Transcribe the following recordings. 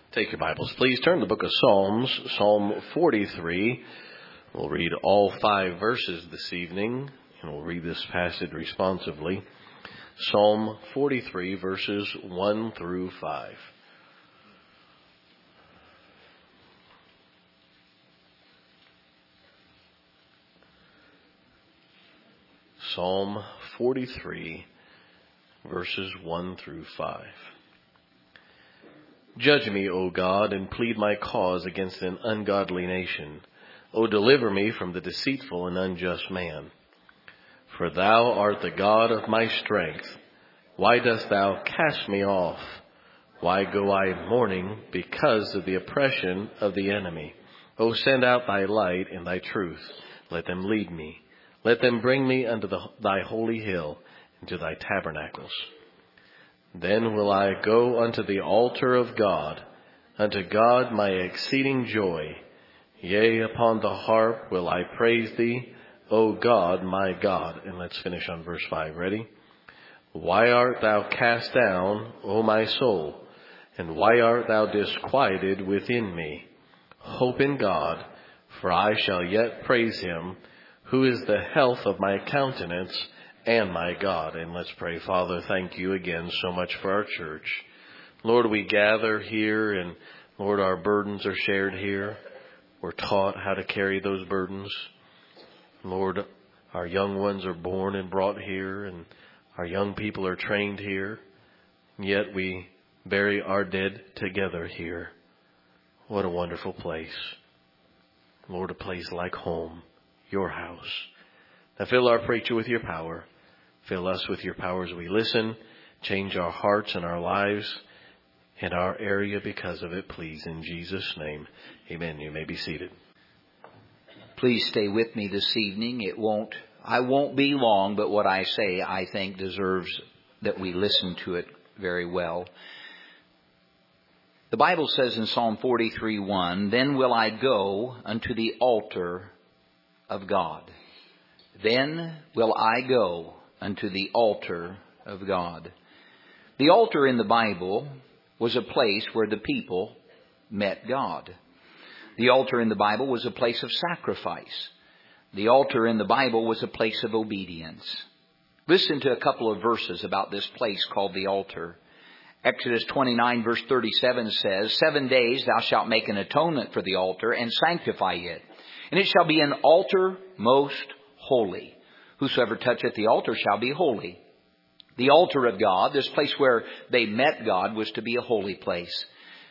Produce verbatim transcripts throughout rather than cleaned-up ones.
Take your Bibles, please. Turn to the book of Psalms, Psalm forty-three. We'll read all five verses this evening, and we'll read this passage responsively. Psalm forty-three, verses one through five. Psalm forty-three, verses one through five. Judge me, O God, and plead my cause against an ungodly nation. O deliver me from the deceitful and unjust man. For thou art the God of my strength. Why dost thou cast me off? Why go I mourning because of the oppression of the enemy? O send out thy light and thy truth. Let them lead me. Let them bring me unto the, thy holy hill, into thy tabernacles. Then will I go unto the altar of God, unto God my exceeding joy. Yea, upon the harp will I praise thee, O God, my God. And let's finish on verse five. Ready? Why art thou cast down, O my soul? And why art thou disquieted within me? Hope in God, for I shall yet praise him, who is the health of my countenance and my God. And let's pray. Father, thank you again so much for our church. Lord, we gather here, and Lord, our burdens are shared here. We're taught how to carry those burdens. Lord, our young ones are born and brought here, and our young people are trained here. Yet we bury our dead together here. What a wonderful place. Lord, a place like home, your house. Now fill our preacher with your power. Fill us with your power as we listen. Change our hearts and our lives and our area because of it, please. In Jesus' name, amen. You may be seated. Please stay with me this evening. It won't, I won't be long, but what I say, I think, deserves that we listen to it very well. The Bible says in Psalm forty-three one, "Then will I go unto the altar of God. Then will I go unto the altar of God." The altar in the Bible was a place where the people met God. The altar in the Bible was a place of sacrifice. The altar in the Bible was a place of obedience. Listen to a couple of verses about this place called the altar. Exodus twenty-nine verse thirty-seven says, "Seven days thou shalt make an atonement for the altar and sanctify it. And it shall be an altar most holy. Whosoever toucheth the altar shall be holy." The altar of God, this place where they met God, was to be a holy place.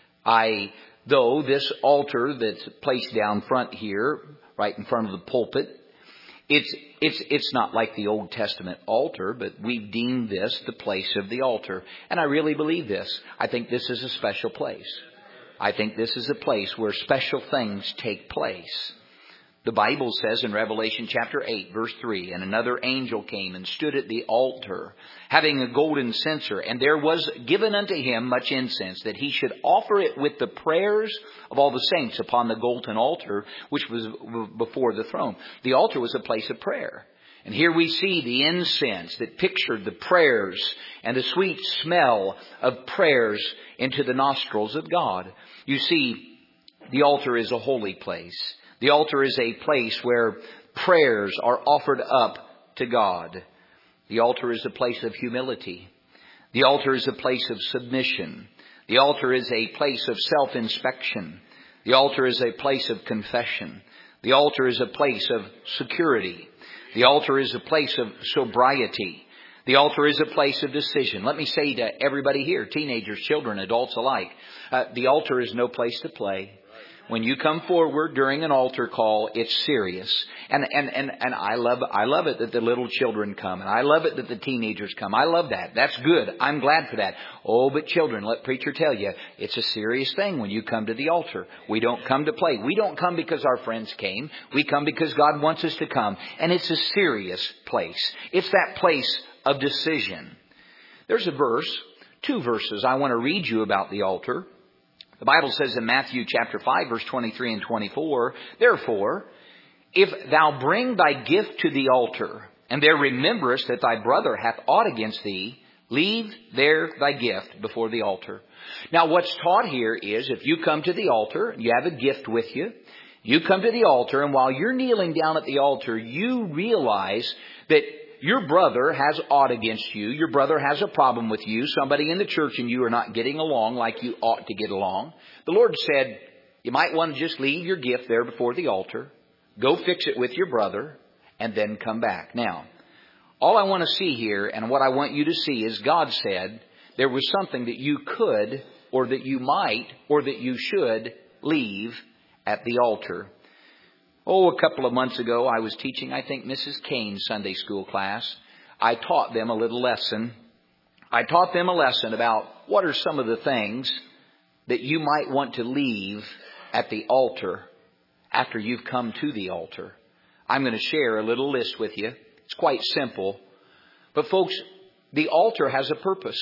I, though this altar that's placed down front here, right in front of the pulpit, it's, it's, it's not like the Old Testament altar, but we've deemed this the place of the altar. And I really believe this. I think this is a special place. I think this is a place where special things take place. The Bible says in Revelation chapter eight, verse three, "And another angel came and stood at the altar, having a golden censer. And there was given unto him much incense, that he should offer it with the prayers of all the saints upon the golden altar, which was before the throne." The altar was a place of prayer. And here we see the incense that pictured the prayers and the sweet smell of prayers into the nostrils of God. You see, the altar is a holy place. The altar is a place where prayers are offered up to God. The altar is a place of humility. The altar is a place of submission. The altar is a place of self-inspection. The altar is a place of confession. The altar is a place of security. The altar is a place of sobriety. The altar is a place of decision. Let me say to everybody here, teenagers, children, adults alike, uh, the altar is no place to play. When you come forward during an altar call, it's serious. And, and, and, and I love, I love it that the little children come. And I love it that the teenagers come. I love that. That's good. I'm glad for that. Oh, but children, let preacher tell you, it's a serious thing when you come to the altar. We don't come to play. We don't come because our friends came. We come because God wants us to come. And it's a serious place. It's that place of decision. There's a verse, two verses I want to read you about the altar. The Bible says in Matthew chapter five, verse twenty-three and twenty-four, "Therefore, if thou bring thy gift to the altar, and there rememberest that thy brother hath aught against thee, Leave there thy gift before the altar. Now what's taught here is if you come to the altar, you have a gift with you. You come to the altar, and while you're kneeling down at the altar, you realize that your brother has aught against you. Your brother has a problem with you. Somebody in the church and you are not getting along like you ought to get along. The Lord said, you might want to just leave your gift there before the altar. Go fix it with your brother and then come back. Now, all I want to see here and what I want you to see is God said there was something that you could or that you might or that you should leave at the altar. Oh, a couple of months ago, I was teaching, I think, Missus Kane's Sunday school class. I taught them a little lesson. I taught them a lesson about what are some of the things that you might want to leave at the altar after you've come to the altar. I'm going to share a little list with you. It's quite simple. But folks, the altar has a purpose.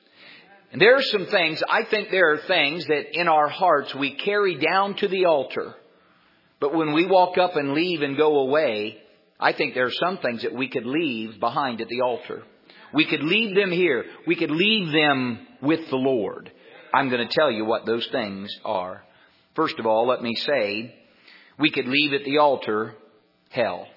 And there are some things, I think there are things that in our hearts we carry down to the altar. But when we walk up and leave and go away, I think there are some things that we could leave behind at the altar. We could leave them here. We could leave them with the Lord. I'm going to tell you what those things are. First of all, let me say, we could leave at the altar hell.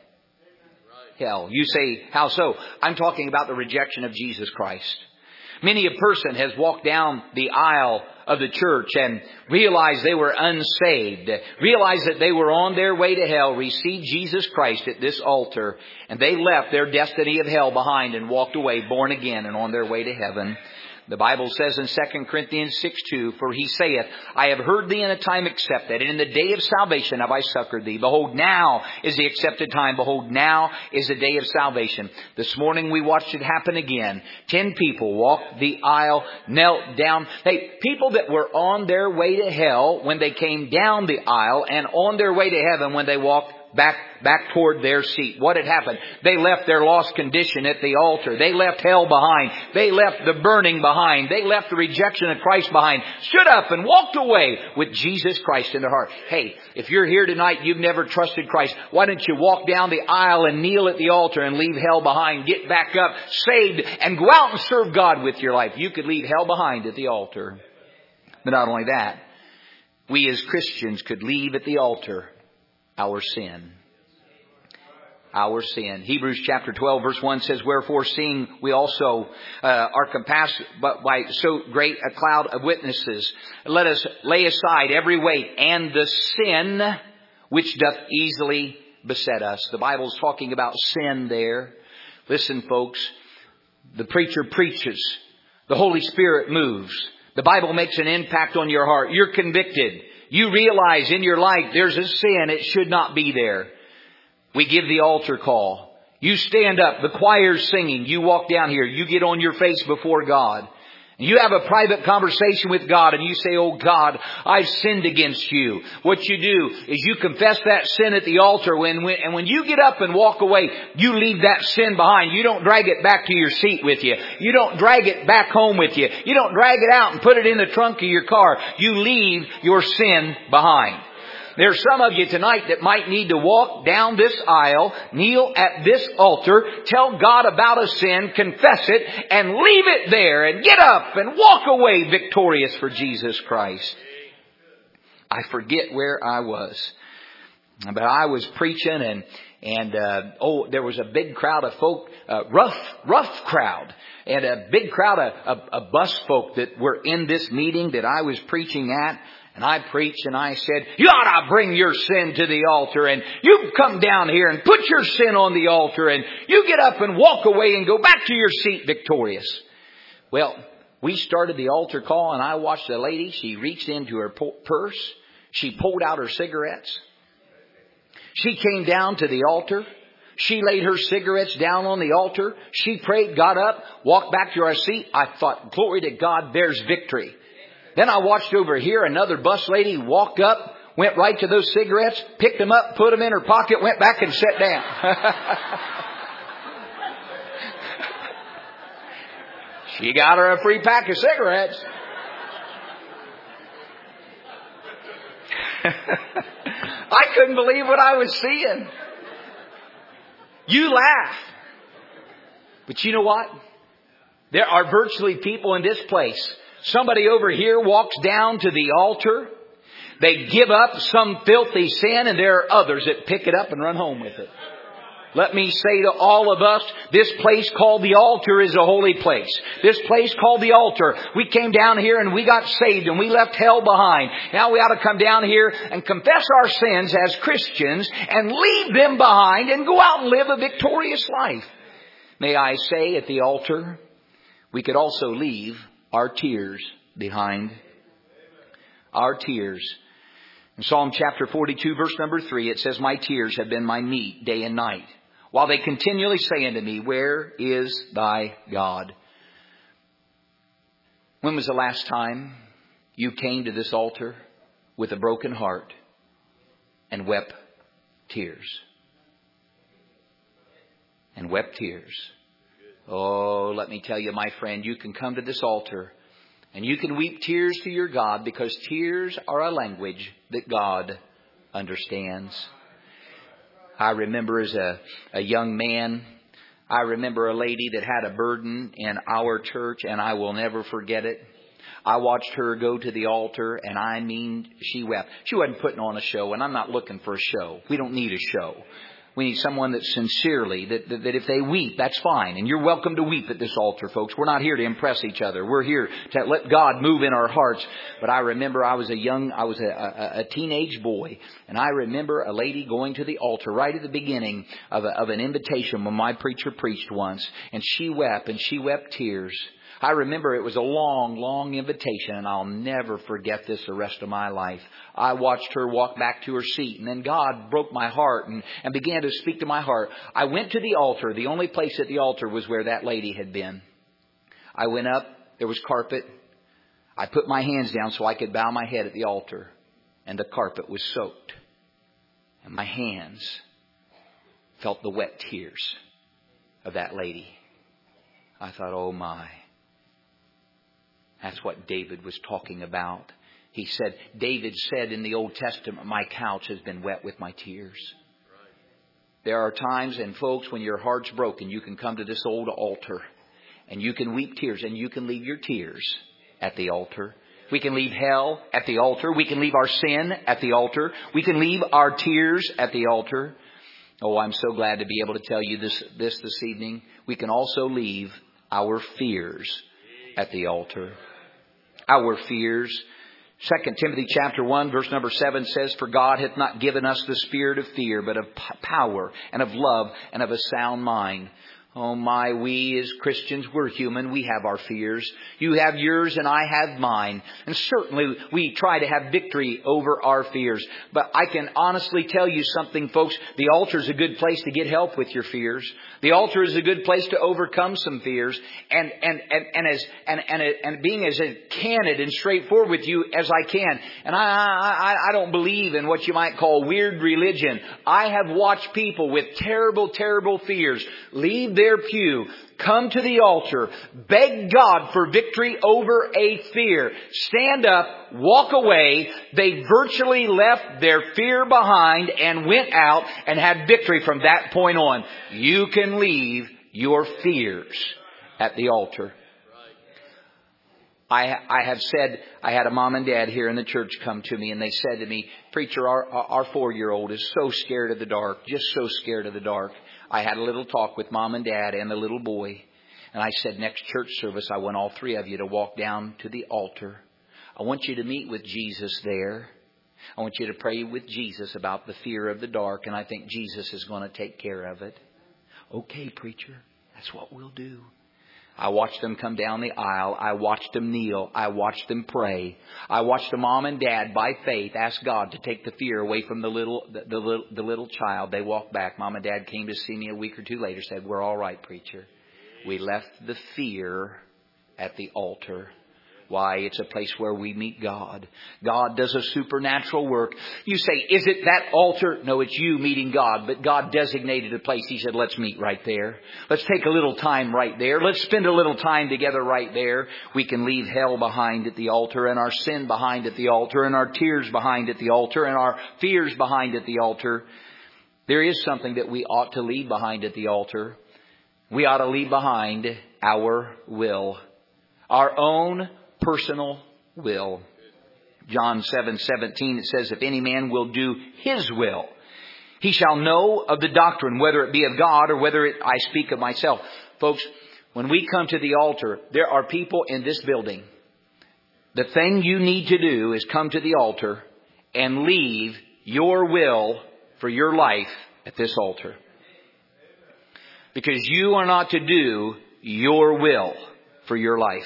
Hell. You say, how so? I'm talking about the rejection of Jesus Christ. Many a person has walked down the aisle of the church and realized they were unsaved, realized that they were on their way to hell, received Jesus Christ at this altar, and they left their destiny of hell behind and walked away born again and on their way to heaven. The Bible says in Second Corinthians six two, for he saith, I have heard thee in a time accepted, and in the day of salvation have I succored thee. Behold, now is the accepted time. Behold, now is the day of salvation. This morning we watched it happen again. Ten people walked the aisle, knelt down. Hey, people that were on their way to hell when they came down the aisle, and on their way to heaven when they walked back back toward their seat. What had happened? They left their lost condition at the altar. They left hell behind. They left the burning behind. They left the rejection of Christ behind. Stood up and walked away with Jesus Christ in their heart. Hey, if you're here tonight, you've never trusted Christ, why don't you walk down the aisle and kneel at the altar and leave hell behind? Get back up, saved, and go out and serve God with your life. You could leave hell behind at the altar. But not only that, we as Christians could leave at the altar our sin. Our sin. Hebrews chapter twelve verse one says, wherefore seeing we also uh, are compassed but by so great a cloud of witnesses, let us lay aside every weight and the sin which doth easily beset us. The Bible's talking about sin there. Listen, folks, the preacher preaches. The Holy Spirit moves. The Bible makes an impact on your heart. You're convicted. You realize in your life there's a sin. It should not be there. We give the altar call. You stand up. The choir's singing. You walk down here. You get on your face before God. You have a private conversation with God and you say, oh God, I've sinned against you. What you do is you confess that sin at the altar. When, when, and when you get up and walk away, you leave that sin behind. You don't drag it back to your seat with you. You don't drag it back home with you. You don't drag it out and put it in the trunk of your car. You leave your sin behind. There's some of you tonight that might need to walk down this aisle, kneel at this altar, tell God about a sin, confess it, and leave it there and get up and walk away victorious for Jesus Christ. I forget where I was, but I was preaching and, and, uh, oh, there was a big crowd of folk, uh, rough, rough crowd, and a big crowd of, of, of bus folk that were in this meeting that I was preaching at. And I preached and I said, you ought to bring your sin to the altar, and you come down here and put your sin on the altar, and you get up and walk away and go back to your seat victorious. Well, we started the altar call and I watched a lady. She reached into her purse. She pulled out her cigarettes. She came down to the altar. She laid her cigarettes down on the altar. She prayed, got up, walked back to her seat. I thought, glory to God, there's victory. Then I watched over here, another bus lady walked up, went right to those cigarettes, picked them up, put them in her pocket, went back and sat down. She got her a free pack of cigarettes. I couldn't believe what I was seeing. You laugh. But you know what? There are virtually people in this place. Somebody over here walks down to the altar. They give up some filthy sin, and there are others that pick it up and run home with it. Let me say to all of us, this place called the altar is a holy place. This place called the altar. We came down here and we got saved and we left hell behind. Now we ought to come down here and confess our sins as Christians and leave them behind and go out and live a victorious life. May I say, at the altar, we could also leave our tears behind. Our tears. In Psalm chapter forty-two, verse number three, it says, my tears have been my meat day and night, while they continually say unto me, where is thy God? When was the last time you came to this altar with a broken heart and wept tears? And wept tears. Oh, let me tell you, my friend, you can come to this altar and you can weep tears to your God, because tears are a language that God understands. I remember as a, a young man, I remember a lady that had a burden in our church, and I will never forget it. I watched her go to the altar, and I mean, she wept. She wasn't putting on a show, and I'm not looking for a show. We don't need a show. We need someone that sincerely, that, that, that if they weep, that's fine. And you're welcome to weep at this altar, folks. We're not here to impress each other. We're here to let God move in our hearts. But I remember I was a young, I was a, a, a teenage boy. And I remember a lady going to the altar right at the beginning of, a, of an invitation when my preacher preached once. And she wept, and she wept tears. I remember it was a long, long invitation, and I'll never forget this the rest of my life. I watched her walk back to her seat, and then God broke my heart and, and began to speak to my heart. I went to the altar. The only place at the altar was where that lady had been. I went up. There was carpet. I put my hands down so I could bow my head at the altar, and the carpet was soaked. And my hands felt the wet tears of that lady. I thought, oh my. That's what David was talking about. He said, David said in the Old Testament, my couch has been wet with my tears. There are times, and folks, when your heart's broken, you can come to this old altar and you can weep tears, and you can leave your tears at the altar. We can leave hell at the altar. We can leave our sin at the altar. We can leave our tears at the altar. Oh, I'm so glad to be able to tell you this, this this evening. We can also leave our fears at the altar. Our fears. Second Timothy chapter one, verse number seven says, for God hath not given us the spirit of fear, but of power and of love and of a sound mind. Oh my, we as Christians, we're human. We have our fears. You have yours and I have mine. And certainly we try to have victory over our fears. But I can honestly tell you something, folks. The altar is a good place to get help with your fears. The altar is a good place to overcome some fears. And and and, and as and, and and being as candid and straightforward with you as I can. And I, I I don't believe in what you might call weird religion. I have watched people with terrible, terrible fears leave their pew, come to the altar, beg God for victory over a fear, stand up, walk away. They virtually left their fear behind and went out and had victory from that point on. You can leave your fears at the altar. I, I have said, I had a mom and dad here in the church come to me, and they said to me, preacher, our, our four-year-old is so scared of the dark, just so scared of the dark. I had a little talk with mom and dad and the little boy. And I said, next church service, I want all three of you to walk down to the altar. I want you to meet with Jesus there. I want you to pray with Jesus about the fear of the dark. And I think Jesus is going to take care of it. Okay, preacher, that's what we'll do. I watched them come down the aisle. I watched them kneel. I watched them pray. I watched the mom and dad, by faith, ask God to take the fear away from the little, the, the little, the little child. They walked back. Mom and dad came to see me a week or two later, said, we're all right, preacher. We left the fear at the altar. Why? It's a place where we meet God. God does a supernatural work. You say, is it that altar? No, it's you meeting God. But God designated a place. He said, let's meet right there. Let's take a little time right there. Let's spend a little time together right there. We can leave hell behind at the altar, and our sin behind at the altar, and our tears behind at the altar, and our fears behind at the altar. There is something that we ought to leave behind at the altar. We ought to leave behind our will. Our own personal will. John seven seventeen, it says, if any man will do his will, he shall know of the doctrine, whether it be of God or whether it, I speak of myself. Folks, when we come to the altar, there are people in this building. The thing you need to do is come to the altar and leave your will for your life at this altar. Because you are not to do your will for your life.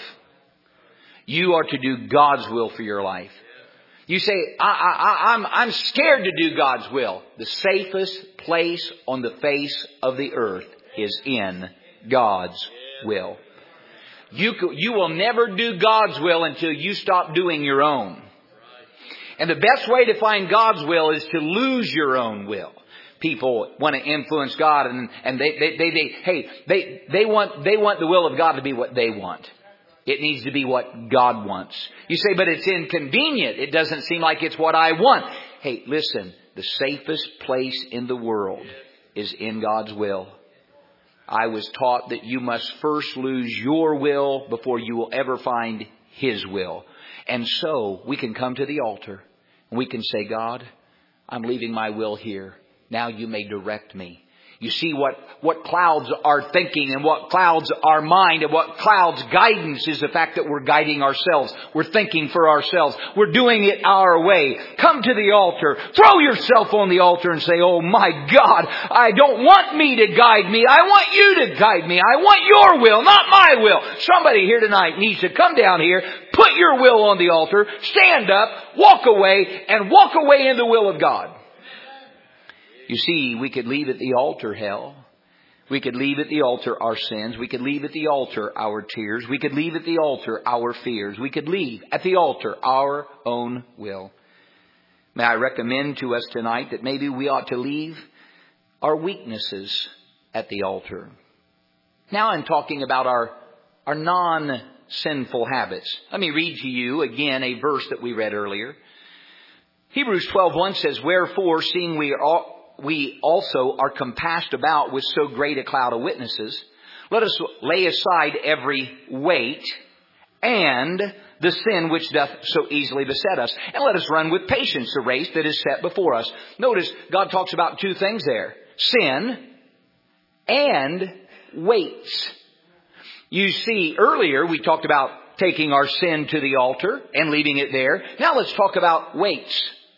You are to do God's will for your life. You say, I, I, I'm, I'm scared to do God's will. The safest place on the face of the earth is in God's will. You, you will never do God's will until you stop doing your own. And the best way to find God's will is to lose your own will. People want to influence God, and, and they, they, they, they, hey, they, they want, they want the will of God to be what they want. It needs to be what God wants. You say, but it's inconvenient. It doesn't seem like it's what I want. Hey, listen, the safest place in the world is in God's will. I was taught that you must first lose your will before you will ever find His will. And so we can come to the altar and we can say, God, I'm leaving my will here. Now you may direct me. You see what, what clouds are thinking and what clouds our mind and what clouds guidance is the fact that we're guiding ourselves. We're thinking for ourselves. We're doing it our way. Come to the altar. Throw yourself on the altar and say, oh my God, I don't want me to guide me. I want you to guide me. I want your will, not my will. Somebody here tonight needs to come down here, put your will on the altar, stand up, walk away, and walk away in the will of God. You see, we could leave at the altar hell. We could leave at the altar our sins. We could leave at the altar our tears. We could leave at the altar our fears. We could leave at the altar our own will. May I recommend to us tonight that maybe we ought to leave our weaknesses at the altar. Now I'm talking about our, our non-sinful habits. Let me read to you again a verse that we read earlier. Hebrews twelve one says, wherefore, seeing we are all we also are compassed about with so great a cloud of witnesses, let us lay aside every weight and the sin which doth so easily beset us, and let us run with patience the race that is set before us. Notice God talks about two things there: sin and weights. You see, earlier we talked about taking our sin to the altar and leaving it there. Now let's talk about weights.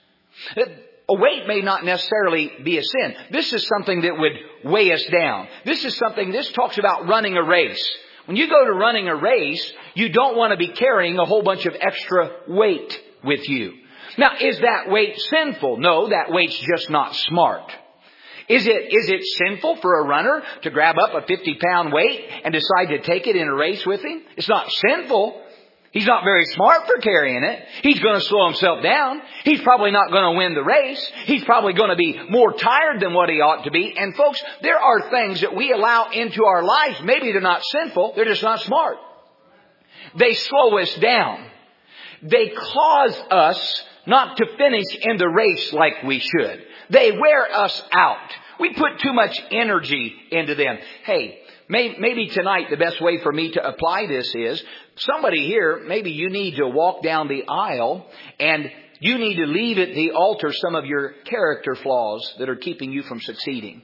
A weight may not necessarily be a sin. This is something that would weigh us down. This is something, this talks about running a race. When you go to running a race, you don't want to be carrying a whole bunch of extra weight with you. Now, is that weight sinful? No, that weight's just not smart. Is it, is it sinful for a runner to grab up a fifty pound weight and decide to take it in a race with him? It's not sinful. He's not very smart for carrying it. He's going to slow himself down. He's probably not going to win the race. He's probably going to be more tired than what he ought to be. And folks, there are things that we allow into our lives. Maybe they're not sinful. They're just not smart. They slow us down. They cause us not to finish in the race like we should. They wear us out. We put too much energy into them. Hey, maybe tonight the best way for me to apply this is somebody here, maybe you need to walk down the aisle and you need to leave at the altar some of your character flaws that are keeping you from succeeding.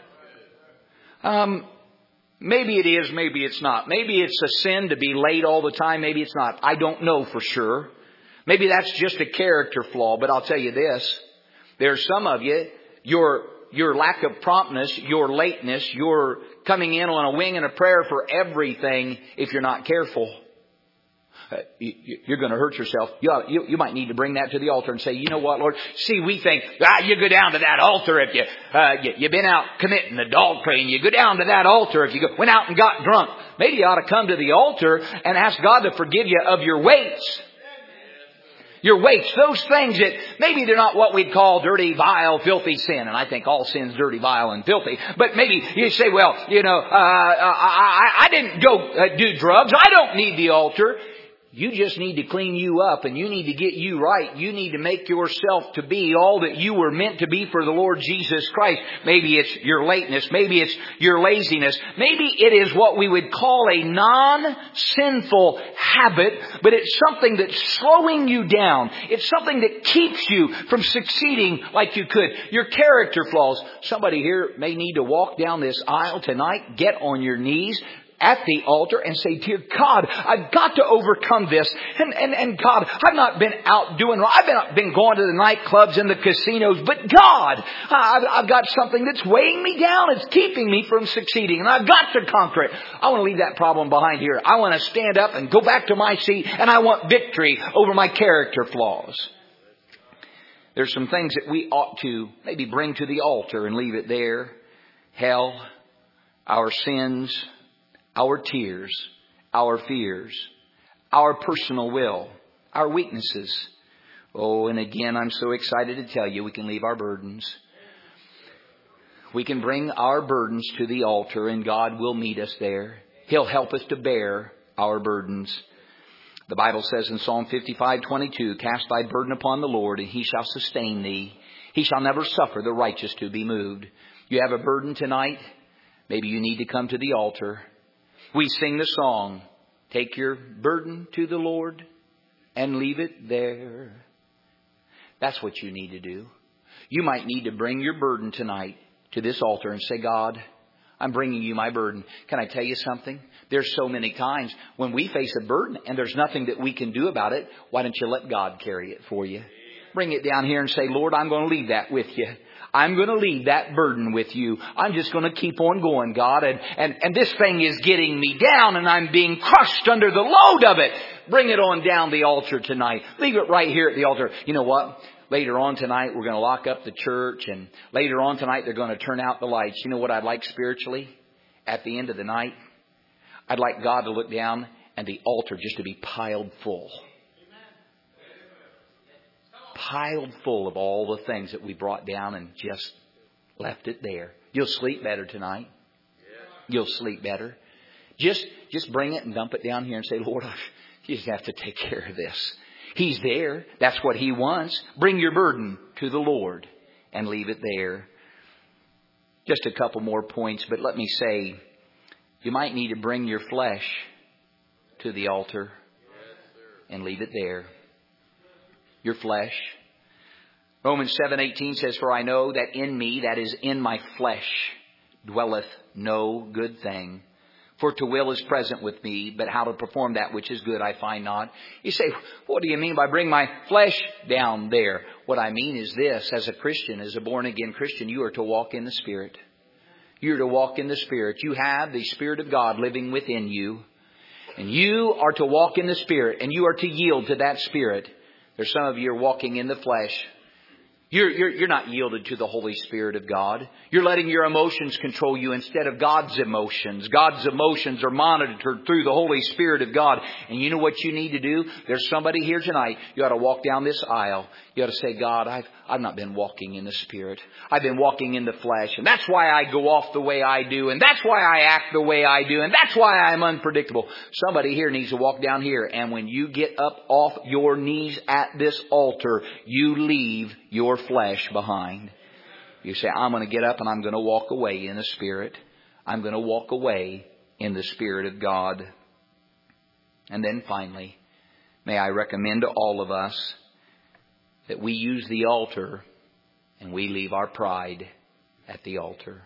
Um, maybe it is, maybe it's not. Maybe it's a sin to be late all the time. Maybe it's not. I don't know for sure. Maybe that's just a character flaw, but I'll tell you this. There's some of you, your your lack of promptness, your lateness, your coming in on a wing and a prayer for everything, if you're not careful, uh, you, you're going to hurt yourself. You, ought, you, you might need to bring that to the altar and say, you know what, Lord? See, we think, ah, you go down to that altar if you, uh, you, you've been out committing adultery, and you go down to that altar if you go, went out and got drunk. Maybe you ought to come to the altar and ask God to forgive you of your weights. Your weights, those things that maybe they're not what we'd call dirty, vile, filthy sin. And I think all sin's dirty, vile, and filthy. But maybe you say, well, you know, uh, I, I, I didn't go uh, do drugs. I don't need the altar. You just need to clean you up and you need to get you right. You need to make yourself to be all that you were meant to be for the Lord Jesus Christ. Maybe it's your lateness. Maybe it's your laziness. Maybe it is what we would call a non-sinful habit, but it's something that's slowing you down. It's something that keeps you from succeeding like you could. Your character flaws. Somebody here may need to walk down this aisle tonight, get on your knees at the altar and say, dear God, I've got to overcome this. And, and, and God, I've not been out doing, I've been, been going to the nightclubs and the casinos, but God, I've, I've got something that's weighing me down. It's keeping me from succeeding and I've got to conquer it. I want to leave that problem behind here. I want to stand up and go back to my seat and I want victory over my character flaws. There's some things that we ought to maybe bring to the altar and leave it there. Hell, our sins, our tears, our fears, our personal will, our weaknesses. Oh, and again, I'm so excited to tell you we can leave our burdens. We can bring our burdens to the altar and God will meet us there. He'll help us to bear our burdens. The Bible says in Psalm fifty-five twenty-two, cast thy burden upon the Lord and He shall sustain thee. He shall never suffer the righteous to be moved. You have a burden tonight? Maybe you need to come to the altar. We sing the song, take your burden to the Lord and leave it there. That's what you need to do. You might need to bring your burden tonight to this altar and say, God, I'm bringing you my burden. Can I tell you something? There's so many times when we face a burden and there's nothing that we can do about it. Why don't you let God carry it for you? Bring it down here and say, Lord, I'm going to leave that with you. I'm going to leave that burden with you. I'm just going to keep on going, God. And, and, and this thing is getting me down and I'm being crushed under the load of it. Bring it on down the altar tonight. Leave it right here at the altar. You know what? Later on tonight, we're going to lock up the church. And later on tonight, they're going to turn out the lights. You know what I'd like spiritually? At the end of the night, I'd like God to look down and the altar just to be piled full. Piled full of all the things that we brought down and just left it there. You'll sleep better tonight. You'll sleep better. Just, just bring it and dump it down here and say, Lord, you just have to take care of this. He's there. That's what He wants. Bring your burden to the Lord and leave it there. Just a couple more points, but let me say, you might need to bring your flesh to the altar and leave it there. Your flesh. Romans seven eighteen says, for I know that in me, that is in my flesh, dwelleth no good thing. For to will is present with me, but how to perform that which is good I find not. You say, what do you mean by bring my flesh down there? What I mean is this, as a Christian, as a born again Christian, you are to walk in the Spirit. You are to walk in the Spirit. You have the Spirit of God living within you. And you are to walk in the Spirit, and you are to yield to that Spirit. There's some of you are walking in the flesh. You're, you're, you're not yielded to the Holy Spirit of God. You're letting your emotions control you instead of God's emotions. God's emotions are monitored through the Holy Spirit of God. And you know what you need to do? There's somebody here tonight. You ought to walk down this aisle. You ought to say, God, I've, I've not been walking in the Spirit. I've been walking in the flesh. And that's why I go off the way I do. And that's why I act the way I do. And that's why I'm unpredictable. Somebody here needs to walk down here. And when you get up off your knees at this altar, you leave your flesh behind. You say, I'm going to get up and I'm going to walk away in the Spirit. I'm going to walk away in the Spirit of God. And then finally, may I recommend to all of us that we use the altar and we leave our pride at the altar.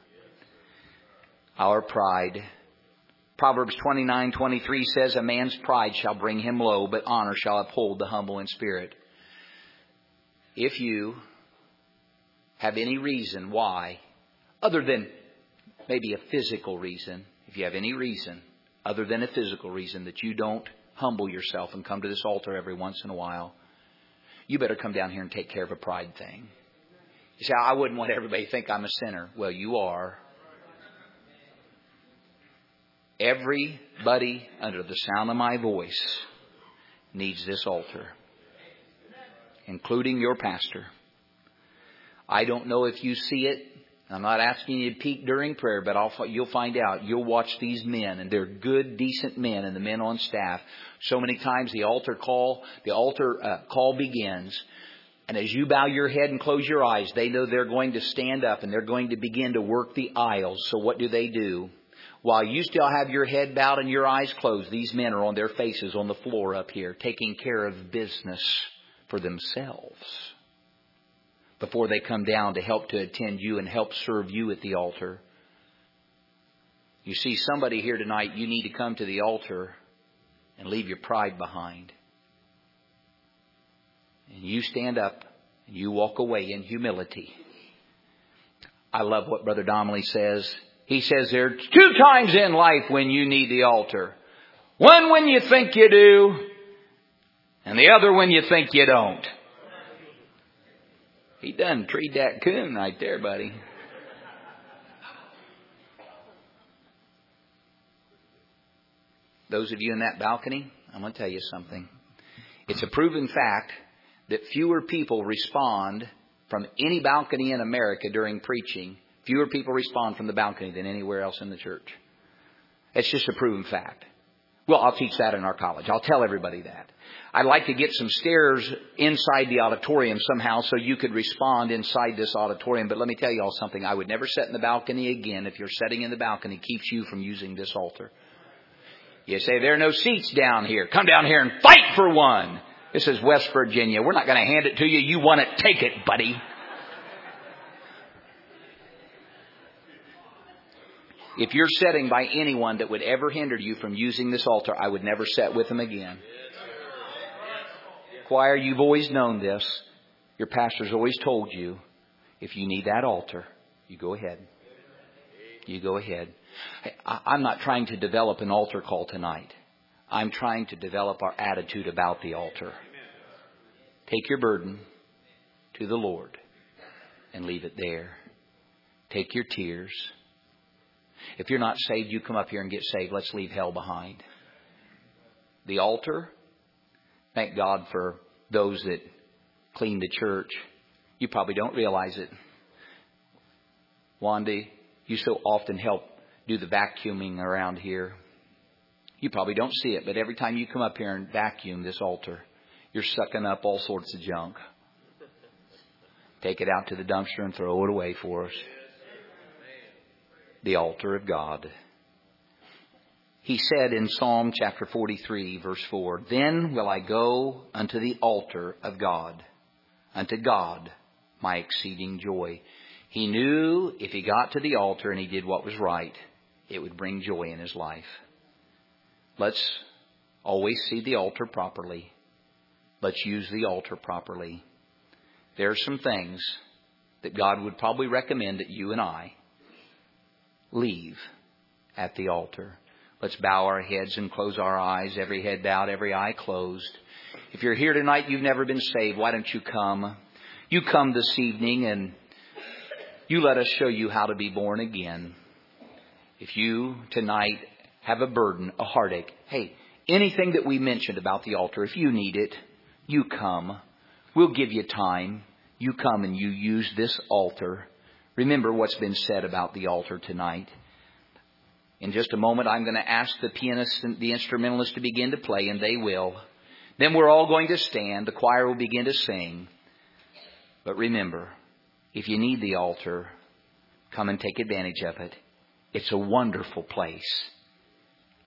Our pride. Proverbs twenty-nine twenty-three says, a man's pride shall bring him low, but honor shall uphold the humble in spirit. If you have any reason why, other than maybe a physical reason, if you have any reason other than a physical reason that you don't humble yourself and come to this altar every once in a while, you better come down here and take care of a pride thing. You say, I wouldn't want everybody to think I'm a sinner. Well, you are. Everybody under the sound of my voice needs this altar, including your pastor. I don't know if you see it I'm not asking you to peek during prayer, but I'll, you'll find out. You'll watch these men, and they're good, decent men, and the men on staff. So many times the altar call, the altar uh, call begins, and as you bow your head and close your eyes, they know they're going to stand up and they're going to begin to work the aisles. So what do they do? While you still have your head bowed and your eyes closed, these men are on their faces on the floor up here, taking care of business for themselves before they come down to help to attend you and help serve you at the altar. You see, somebody here tonight, you need to come to the altar and leave your pride behind. And you stand up and you walk away in humility. I love what Brother Donnelly says. He says there are two times in life when you need the altar. One when you think you do, and the other when you think you don't. He done treed that coon right there, buddy. Those of you in that balcony, I'm going to tell you something. It's a proven fact that fewer people respond from any balcony in America during preaching. Fewer people respond from the balcony than anywhere else in the church. It's just a proven fact. Well, I'll teach that in our college. I'll tell everybody that. I'd like to get some stairs inside the auditorium somehow so you could respond inside this auditorium. But let me tell you all something. I would never sit in the balcony again. If you're sitting in the balcony, it keeps you from using this altar. You say, there are no seats down here. Come down here and fight for one. This is West Virginia. We're not going to hand it to you. You want it, take it, buddy. If you're sitting by anyone that would ever hinder you from using this altar, I would never sit with them again. Choir, you've always known this. Your pastor's always told you, if you need that altar, you go ahead. You go ahead. I'm not trying to develop an altar call tonight. I'm trying to develop our attitude about the altar. Take your burden to the Lord and leave it there. Take your tears. If you're not saved, you come up here and get saved. Let's leave hell behind. The altar, thank God for those that clean the church. You probably don't realize it. Wanda, you so often help do the vacuuming around here. You probably don't see it, but every time you come up here and vacuum this altar, you're sucking up all sorts of junk. Take it out to the dumpster and throw it away for us. The altar of God. He said in Psalm chapter forty-three, verse four, then will I go unto the altar of God, unto God, my exceeding joy. He knew if he got to the altar and he did what was right, it would bring joy in his life. Let's always see the altar properly. Let's use the altar properly. There are some things that God would probably recommend that you and I leave at the altar. Let's bow our heads and close our eyes. Every head bowed, every eye closed. If you're here tonight, you've never been saved, why don't you come? You come this evening and you let us show you how to be born again. If you tonight have a burden, a heartache, hey, anything that we mentioned about the altar, if you need it, you come. We'll give you time. You come and you use this altar. Remember what's been said about the altar tonight. In just a moment, I'm going to ask the pianist and the instrumentalist to begin to play, and they will. Then we're all going to stand. The choir will begin to sing. But remember, if you need the altar, come and take advantage of it. It's a wonderful place.